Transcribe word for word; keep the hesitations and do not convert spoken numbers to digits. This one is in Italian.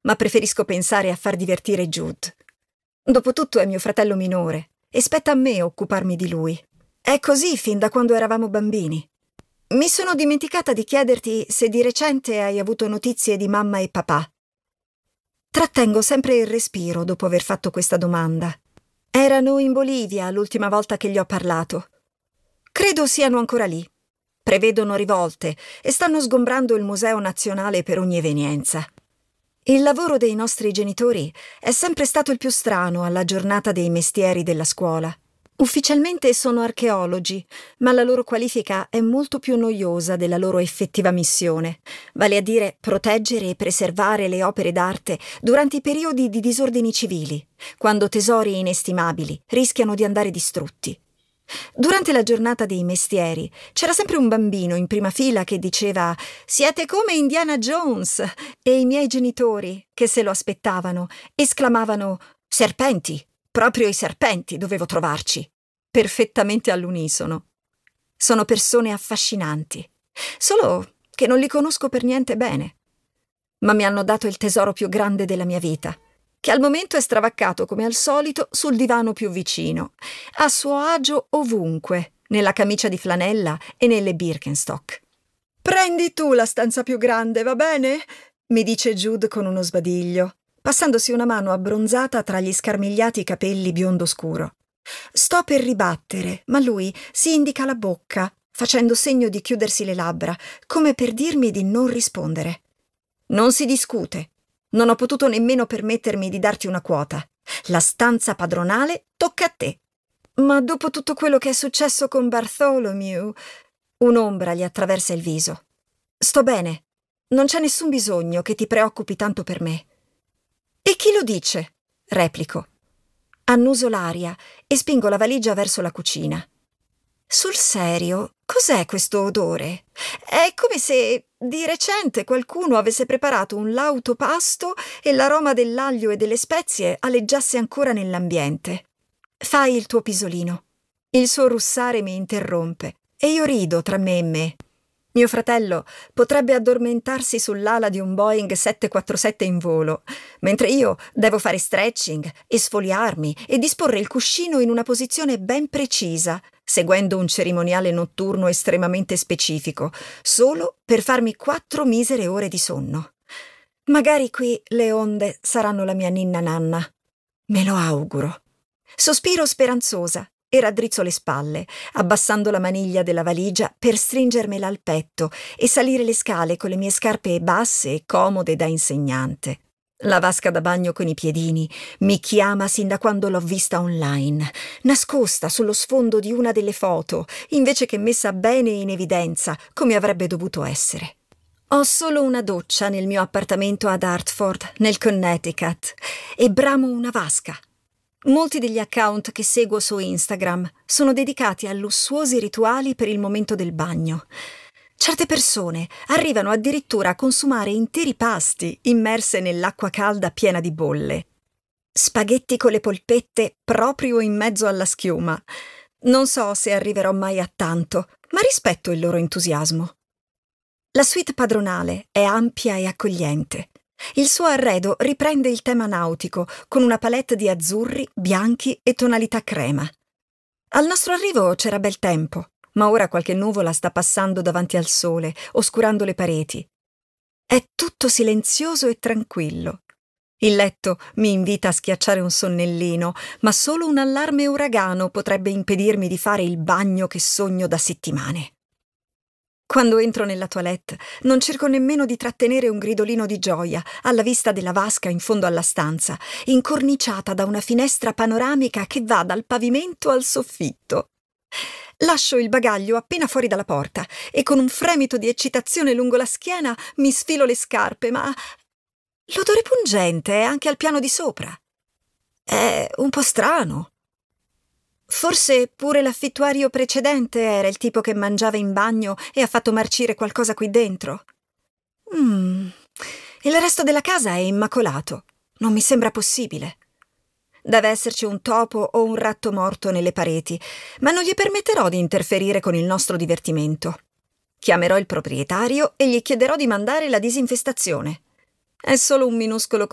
ma preferisco pensare a far divertire Jude. Dopotutto è mio fratello minore e spetta a me occuparmi di lui. È così fin da quando eravamo bambini. Mi sono dimenticata di chiederti se di recente hai avuto notizie di mamma e papà. Trattengo sempre il respiro dopo aver fatto questa domanda. Erano in Bolivia l'ultima volta che gli ho parlato. Credo siano ancora lì. Prevedono rivolte e stanno sgombrando il Museo Nazionale per ogni evenienza. Il lavoro dei nostri genitori è sempre stato il più strano alla giornata dei mestieri della scuola. Ufficialmente sono archeologi, ma la loro qualifica è molto più noiosa della loro effettiva missione, vale a dire proteggere e preservare le opere d'arte durante i periodi di disordini civili, quando tesori inestimabili rischiano di andare distrutti. Durante la giornata dei mestieri c'era sempre un bambino in prima fila che diceva «Siete come Indiana Jones!» e i miei genitori, che se lo aspettavano, esclamavano «Serpenti! Proprio i serpenti dovevo trovarci!» perfettamente all'unisono. Sono persone affascinanti, solo che non li conosco per niente bene. Ma mi hanno dato il tesoro più grande della mia vita, che al momento è stravaccato come al solito sul divano più vicino, a suo agio ovunque, nella camicia di flanella e nelle Birkenstock. «Prendi tu la stanza più grande, va bene?» mi dice Jude con uno sbadiglio, passandosi una mano abbronzata tra gli scarmigliati capelli biondo scuro. Sto per ribattere, ma lui si indica la bocca, facendo segno di chiudersi le labbra, come per dirmi di non rispondere. Non si discute. Non ho potuto nemmeno permettermi di darti una quota. La stanza padronale tocca a te. Ma dopo tutto quello che è successo con Bartholomew, un'ombra gli attraversa il viso. Sto bene. Non c'è nessun bisogno che ti preoccupi tanto per me. E chi lo dice? Replico. Annuso l'aria e spingo la valigia verso la cucina. Sul serio, cos'è questo odore? È come se di recente qualcuno avesse preparato un lauto pasto e l'aroma dell'aglio e delle spezie aleggiasse ancora nell'ambiente. Fai il tuo pisolino. Il suo russare mi interrompe e io rido tra me e me. Mio fratello potrebbe addormentarsi sull'ala di un Boeing sette quattro sette in volo, mentre io devo fare stretching, esfoliarmi e disporre il cuscino in una posizione ben precisa, seguendo un cerimoniale notturno estremamente specifico, solo per farmi quattro misere ore di sonno. Magari qui le onde saranno la mia ninna nanna. Me lo auguro. Sospiro speranzosa e raddrizzo le spalle, abbassando la maniglia della valigia per stringermela al petto e salire le scale con le mie scarpe basse e comode da insegnante. La vasca da bagno con i piedini mi chiama sin da quando l'ho vista online, nascosta sullo sfondo di una delle foto, invece che messa bene in evidenza, come avrebbe dovuto essere. Ho solo una doccia nel mio appartamento ad Hartford, nel Connecticut, e bramo una vasca. Molti degli account che seguo su Instagram sono dedicati a lussuosi rituali per il momento del bagno. Certe persone arrivano addirittura a consumare interi pasti immerse nell'acqua calda piena di bolle. Spaghetti con le polpette proprio in mezzo alla schiuma. Non so se arriverò mai a tanto, ma rispetto il loro entusiasmo. La suite padronale è ampia e accogliente. Il suo arredo riprende il tema nautico, con una palette di azzurri, bianchi e tonalità crema. Al nostro arrivo c'era bel tempo, ma ora qualche nuvola sta passando davanti al sole, oscurando le pareti. È tutto silenzioso e tranquillo. Il letto mi invita a schiacciare un sonnellino, ma solo un allarme uragano potrebbe impedirmi di fare il bagno che sogno da settimane. Quando entro nella toilette non cerco nemmeno di trattenere un gridolino di gioia alla vista della vasca in fondo alla stanza, incorniciata da una finestra panoramica che va dal pavimento al soffitto. Lascio il bagaglio appena fuori dalla porta e con un fremito di eccitazione lungo la schiena mi sfilo le scarpe, ma l'odore pungente è anche al piano di sopra. È un po' strano. Forse pure l'affittuario precedente era il tipo che mangiava in bagno e ha fatto marcire qualcosa qui dentro. Mm. Il resto della casa è immacolato. Non mi sembra possibile. Deve esserci un topo o un ratto morto nelle pareti, ma non gli permetterò di interferire con il nostro divertimento. Chiamerò il proprietario e gli chiederò di mandare la disinfestazione. È solo un minuscolo